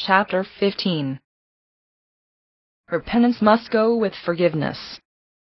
Chapter 15. Repentance must go with forgiveness.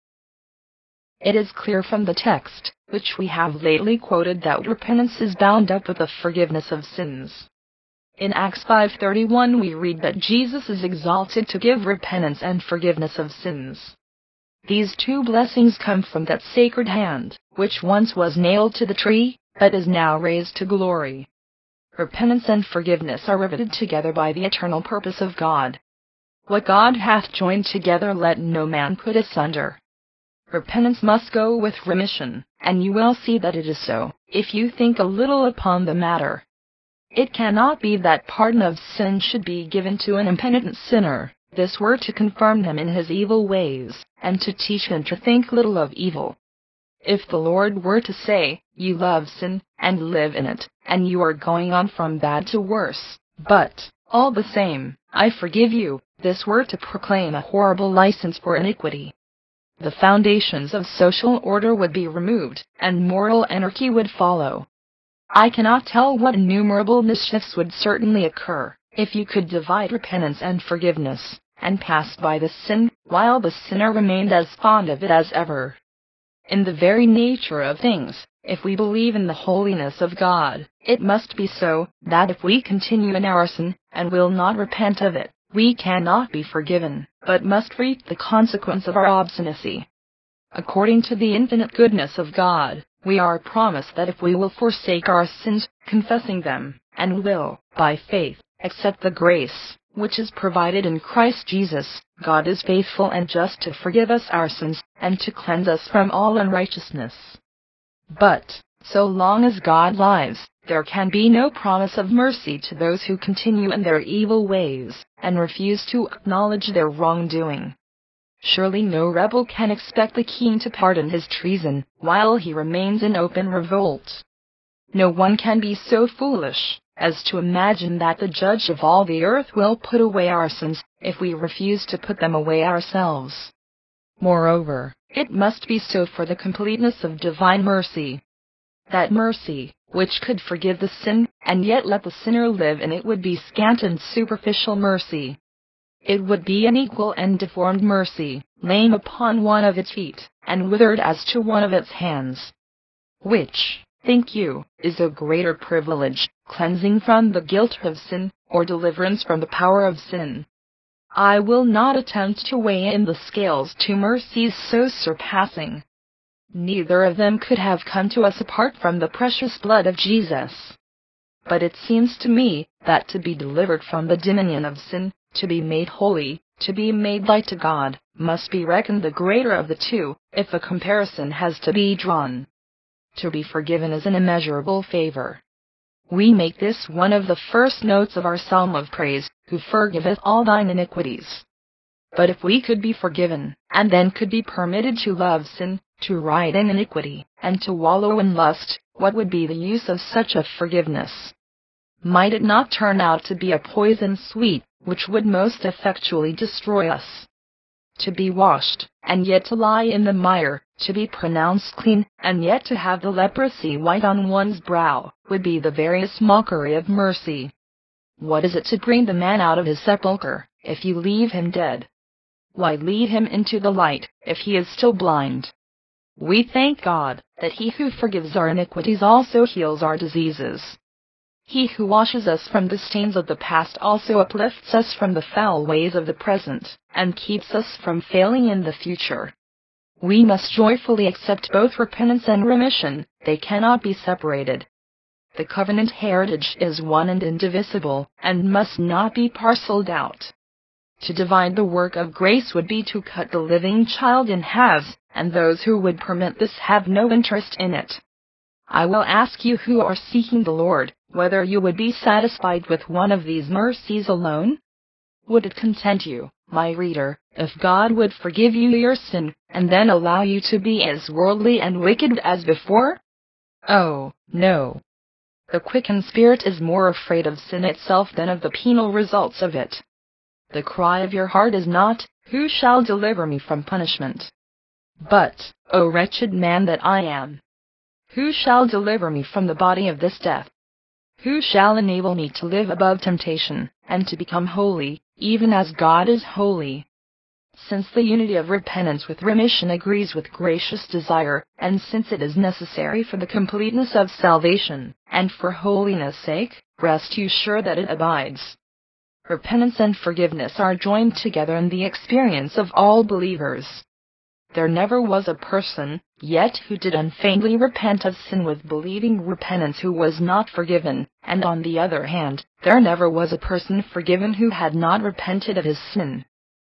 It is clear from the text, which we have lately quoted, that repentance is bound up with the forgiveness of sins. In Acts 5:31 we read that Jesus is exalted to give repentance and forgiveness of sins. These two blessings come from that sacred hand, which once was nailed to the tree, but is now raised to glory. Repentance and forgiveness are riveted together by the eternal purpose of God. What God hath joined together, let no man put asunder. Repentance must go with remission, and you will see that it is so, if you think a little upon the matter. It cannot be that pardon of sin should be given to an impenitent sinner. This were to confirm him in his evil ways, and to teach him to think little of evil. If the Lord were to say, "You love sin, and live in it, and you are going on from bad to worse, but, all the same, I forgive you," this were to proclaim a horrible license for iniquity. The foundations of social order would be removed, and moral anarchy would follow. I cannot tell what innumerable mischiefs would certainly occur, if you could divide repentance and forgiveness, and pass by the sin, while the sinner remained as fond of it as ever. In the very nature of things, if we believe in the holiness of God, it must be so, that if we continue in our sin, and will not repent of it, we cannot be forgiven, but must reap the consequence of our obstinacy. According to the infinite goodness of God, we are promised that if we will forsake our sins, confessing them, and will, by faith, accept the grace which is provided in Christ Jesus, God is faithful and just to forgive us our sins, and to cleanse us from all unrighteousness. But, so long as God lives, there can be no promise of mercy to those who continue in their evil ways, and refuse to acknowledge their wrongdoing. Surely no rebel can expect the king to pardon his treason, while he remains in open revolt. No one can be so foolish as to imagine that the Judge of all the earth will put away our sins, if we refuse to put them away ourselves. Moreover, it must be so for the completeness of divine mercy. That mercy, which could forgive the sin, and yet let the sinner live in it, would be scant and superficial mercy. It would be an equal and deformed mercy, lame upon one of its feet, and withered as to one of its hands. Which, think you, is a greater privilege, cleansing from the guilt of sin, or deliverance from the power of sin? I will not attempt to weigh in the scales two mercies so surpassing. Neither of them could have come to us apart from the precious blood of Jesus. But it seems to me that to be delivered from the dominion of sin, to be made holy, to be made like to God, must be reckoned the greater of the two, if a comparison has to be drawn. To be forgiven is an immeasurable favor. We make this one of the first notes of our psalm of praise, "Who forgiveth all thine iniquities." But if we could be forgiven, and then could be permitted to love sin, to ride in iniquity, and to wallow in lust, what would be the use of such a forgiveness? Might it not turn out to be a poison sweet, which would most effectually destroy us? To be washed, and yet to lie in the mire, to be pronounced clean, and yet to have the leprosy white on one's brow, would be the veriest mockery of mercy. What is it to bring the man out of his sepulchre, if you leave him dead? Why lead him into the light, if he is still blind? We thank God, that He who forgives our iniquities also heals our diseases. He who washes us from the stains of the past also uplifts us from the foul ways of the present, and keeps us from failing in the future. We must joyfully accept both repentance and remission, they cannot be separated. The covenant heritage is one and indivisible, and must not be parceled out. To divide the work of grace would be to cut the living child in halves, and those who would permit this have no interest in it. I will ask you who are seeking the Lord, whether you would be satisfied with one of these mercies alone? Would it content you, my reader, if God would forgive you your sin, and then allow you to be as worldly and wicked as before? Oh, no. The quickened spirit is more afraid of sin itself than of the penal results of it. The cry of your heart is not, "Who shall deliver me from punishment?" but, "O wretched man that I am! Who shall deliver me from the body of this death? Who shall enable me to live above temptation, and to become holy, even as God is holy. Since the unity of repentance with remission agrees with gracious desire, and since it is necessary for the completeness of salvation, and for holiness' sake, rest you sure that it abides. Repentance and forgiveness are joined together in the experience of all believers. There never was a person, yet, who did unfeignedly repent of sin with believing repentance who was not forgiven, and on the other hand, there never was a person forgiven who had not repented of his sin.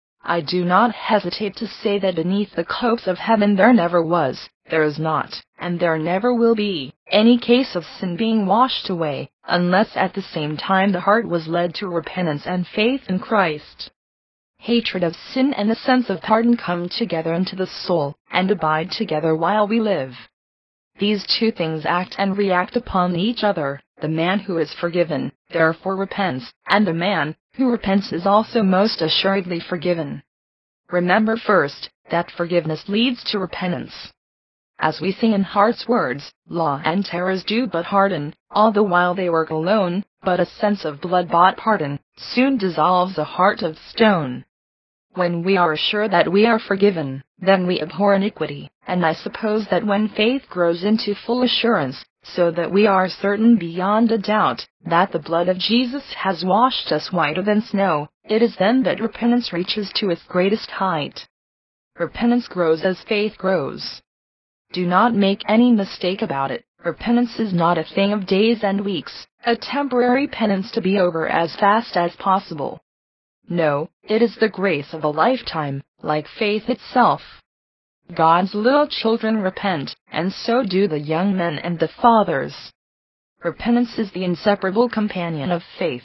I do not hesitate to say that beneath the copes of heaven there never was, there is not, and there never will be, any case of sin being washed away, unless at the same time the heart was led to repentance and faith in Christ. Hatred of sin and the sense of pardon come together into the soul, and abide together while we live. These two things act and react upon each other. The man who is forgiven, therefore repents, and the man who repents is also most assuredly forgiven. Remember first, that forgiveness leads to repentance. As we sing in Heart's words, law and terrors do but harden, all the while they work alone, but a sense of blood-bought pardon soon dissolves a heart of stone. When we are sure that we are forgiven, then we abhor iniquity, and I suppose that when faith grows into full assurance, so that we are certain beyond a doubt that the blood of Jesus has washed us whiter than snow, it is then that repentance reaches to its greatest height. Repentance grows as faith grows. Do not make any mistake about it. Repentance is not a thing of days and weeks, a temporary penance to be over as fast as possible. No, it is the grace of a lifetime, like faith itself. God's little children repent, and so do the young men and the fathers. Repentance is the inseparable companion of faith.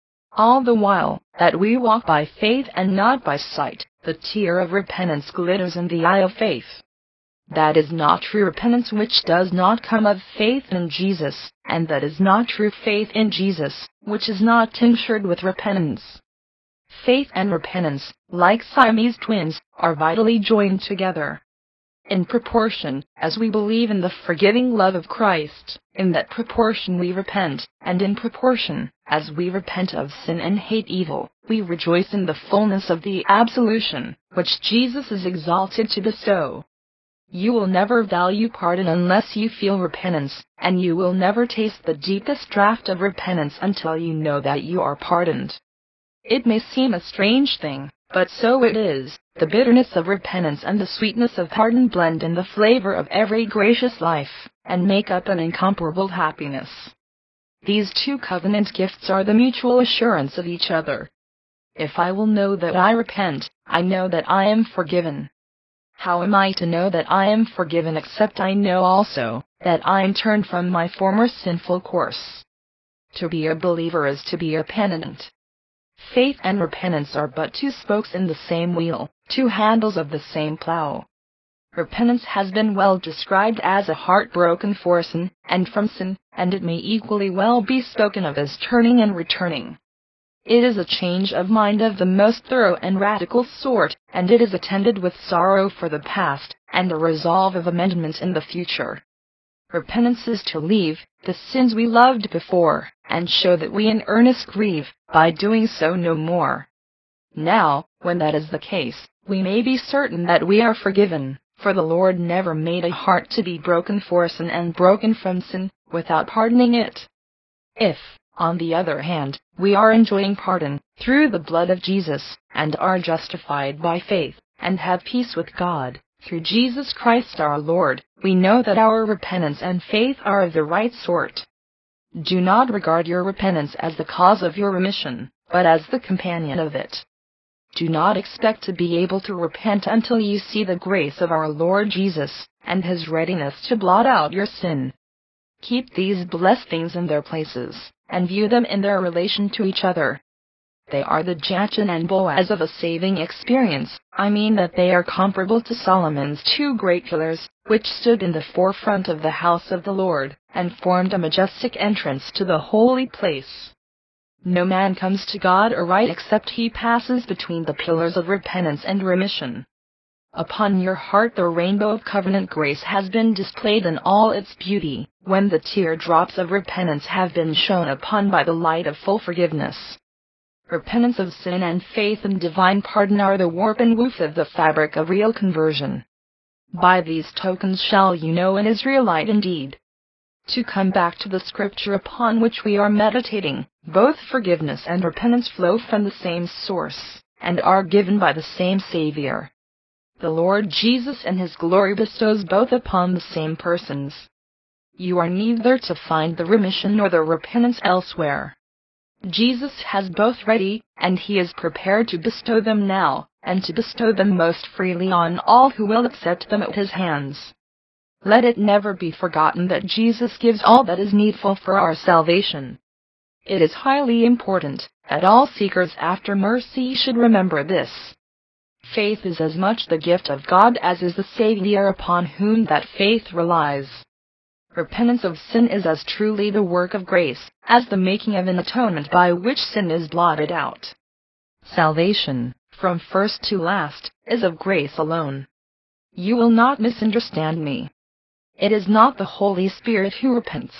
All the while that we walk by faith and not by sight, the tear of repentance glitters in the eye of faith. That is not true repentance which does not come of faith in Jesus, and that is not true faith in Jesus, which is not tinctured with repentance. Faith and repentance, like Siamese twins, are vitally joined together. In proportion as we believe in the forgiving love of Christ, in that proportion we repent, and in proportion as we repent of sin and hate evil, we rejoice in the fullness of the absolution, which Jesus is exalted to bestow. You will never value pardon unless you feel repentance, and you will never taste the deepest draught of repentance until you know that you are pardoned. It may seem a strange thing, but so it is. The bitterness of repentance and the sweetness of pardon blend in the flavor of every gracious life, and make up an incomparable happiness. These two covenant gifts are the mutual assurance of each other. If I will know that I repent, I know that I am forgiven. How am I to know that I am forgiven except I know also that I am turned from my former sinful course? To be a believer is to be a penitent. Faith and repentance are but two spokes in the same wheel, two handles of the same plow. Repentance has been well described as a heart broken for sin and from sin, and it may equally well be spoken of as turning and returning. It is a change of mind of the most thorough and radical sort, and it is attended with sorrow for the past, and a resolve of amendment in the future. Repentance is to leave the sins we loved before, and show that we in earnest grieve, by doing so no more. Now, when that is the case, we may be certain that we are forgiven, for the Lord never made a heart to be broken for sin and broken from sin, without pardoning it. If, on the other hand, we are enjoying pardon, through the blood of Jesus, and are justified by faith, and have peace with God, through Jesus Christ our Lord, we know that our repentance and faith are of the right sort. Do not regard your repentance as the cause of your remission, but as the companion of it. Do not expect to be able to repent until you see the grace of our Lord Jesus, and His readiness to blot out your sin. Keep these blessed things in their places, and view them in their relation to each other. They are the Jachin and Boaz of a saving experience. I mean that they are comparable to Solomon's two great pillars, which stood in the forefront of the house of the Lord, and formed a majestic entrance to the holy place. No man comes to God aright except he passes between the pillars of repentance and remission. Upon your heart the rainbow of covenant grace has been displayed in all its beauty, when the teardrops of repentance have been shone upon by the light of full forgiveness. Repentance of sin and faith in divine pardon are the warp and woof of the fabric of real conversion. By these tokens shall you know an Israelite indeed. To come back to the scripture upon which we are meditating, both forgiveness and repentance flow from the same source, and are given by the same Savior. The Lord Jesus in His glory bestows both upon the same persons. You are neither to find the remission nor the repentance elsewhere. Jesus has both ready, and He is prepared to bestow them now, and to bestow them most freely on all who will accept them at His hands. Let it never be forgotten that Jesus gives all that is needful for our salvation. It is highly important that all seekers after mercy should remember this. Faith is as much the gift of God as is the Savior upon whom that faith relies. Repentance of sin is as truly the work of grace as the making of an atonement by which sin is blotted out. Salvation, from first to last, is of grace alone. You will not misunderstand me. It is not the Holy Spirit who repents.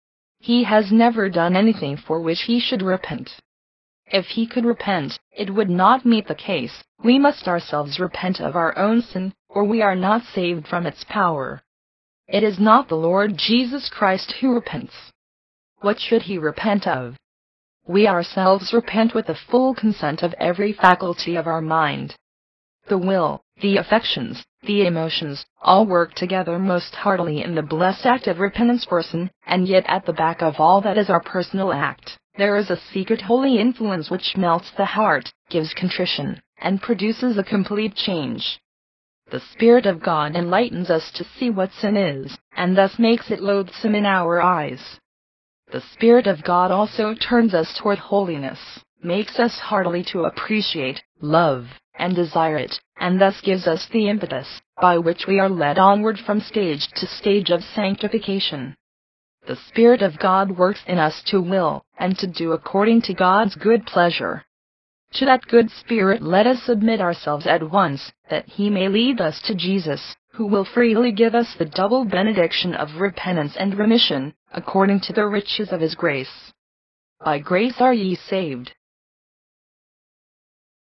He has never done anything for which He should repent. If He could repent, it would not meet the case. We must ourselves repent of our own sin, or we are not saved from its power. It is not the Lord Jesus Christ who repents. What should He repent of? We ourselves repent with the full consent of every faculty of our mind. The will, the affections, the emotions, all work together most heartily in the blessed act of repentance person, and yet at the back of all that is our personal act, there is a secret holy influence which melts the heart, gives contrition, and produces a complete change. The Spirit of God enlightens us to see what sin is, and thus makes it loathsome in our eyes. The Spirit of God also turns us toward holiness, makes us heartily to appreciate, love, and desire it, and thus gives us the impetus by which we are led onward from stage to stage of sanctification. The Spirit of God works in us to will and to do according to God's good pleasure. To that good Spirit let us submit ourselves at once, that He may lead us to Jesus, who will freely give us the double benediction of repentance and remission, according to the riches of His grace. By grace are ye saved,